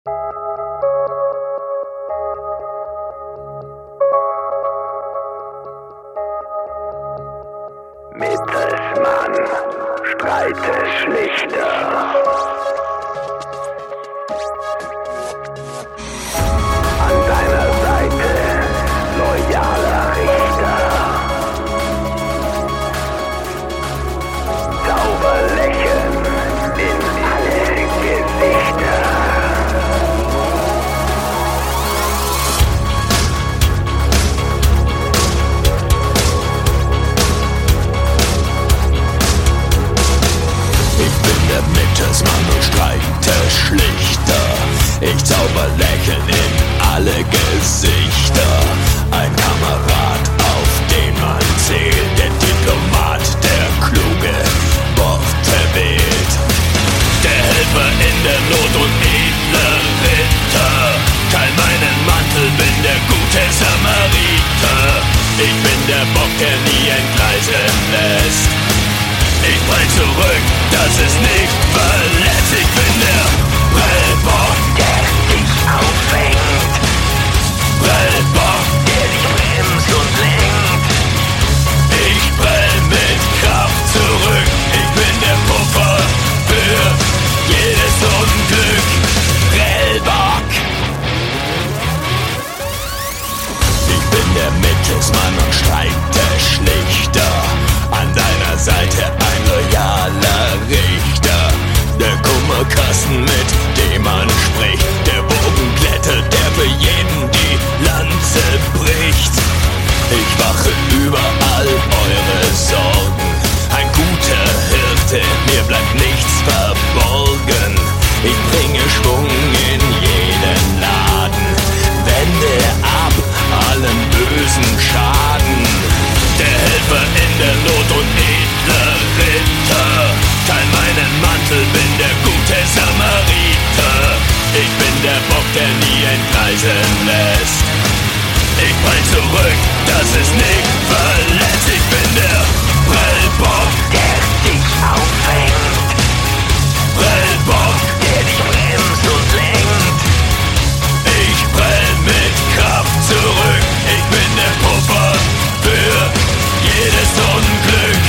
Mittelsmann, streite schlichter. An deiner Seite, loyaler Richter. Zauberlächeln in alle Gesichter. Der Mittelsmann und streite schlichter. Ich zauber Lächeln in alle Gesichter. Ein Kamerad, auf den man zählt. Der Diplomat, der kluge Worte wählt. Der Helfer in der Not und edle Ritter. Teil meinen Mantel, bin der gute Samariter. Ich bin der Bock, der nie entgleisen lässt. Ich prall zurück, das ist nicht verletzt. Ich bin der Prellbock, der dich auffängt. Prellbock, der dich bremst und lenkt. Ich prell mit Kraft zurück. Ich bin der Puffer für jedes Unglück. Prellbock. Ich bin der Mittelsmann und streite schlichter. An deiner Seite ein loyaler Richter. Der Kummerkasten, mit dem man spricht. Der Bogenglätter, der für jeden die Lanze bricht. Ich wache über all eure Sorgen. Ein guter Hirte, mir bleibt nichts verborgen. Ich bringe Schwung in jeden Laden. Wende ab allen bösen Schaden. Der Helfer in der Not und edle Ritter. Teil meinen Mantel, bin der gute Samariter. Ich bin der Bock, der nie entgleisen lässt. Ich prall zurück, das ist nicht verletzt. Ich bin der Prellbock, der dich auffängt. Prellbock, der dich bremst und lenkt. Ich prell mit Kraft zurück. Ich bin der Puffer für jedes Unglück.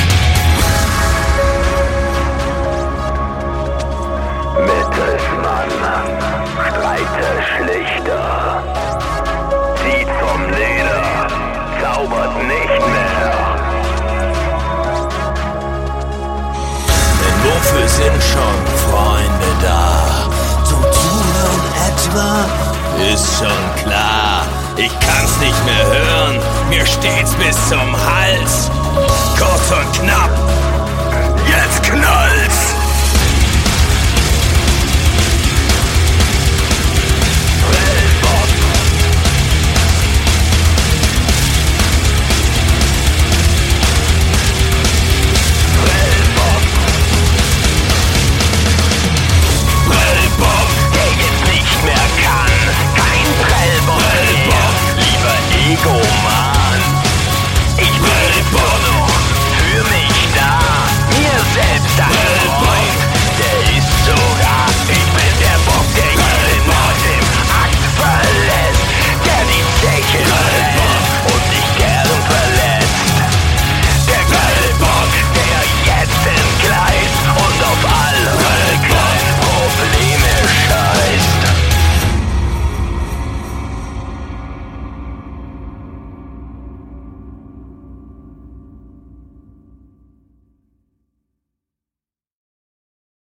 Mittelsmann, streite schlichter. Zieht vom Leder, zaubert nicht mehr. Denn wofür sind schon Freunde da? Zum Zuhören etwa? Ist schon klar. Ich kann's nicht mehr hören, mir steht's bis zum Hals. Kurz und knapp,